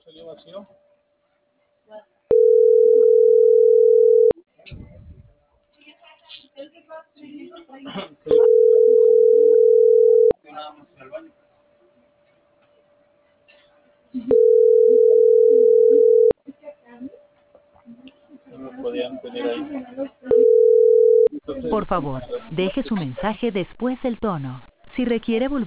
salió vacío. No lo podían tener ahí. Por favor, deje su mensaje después del tono. Si requiere volver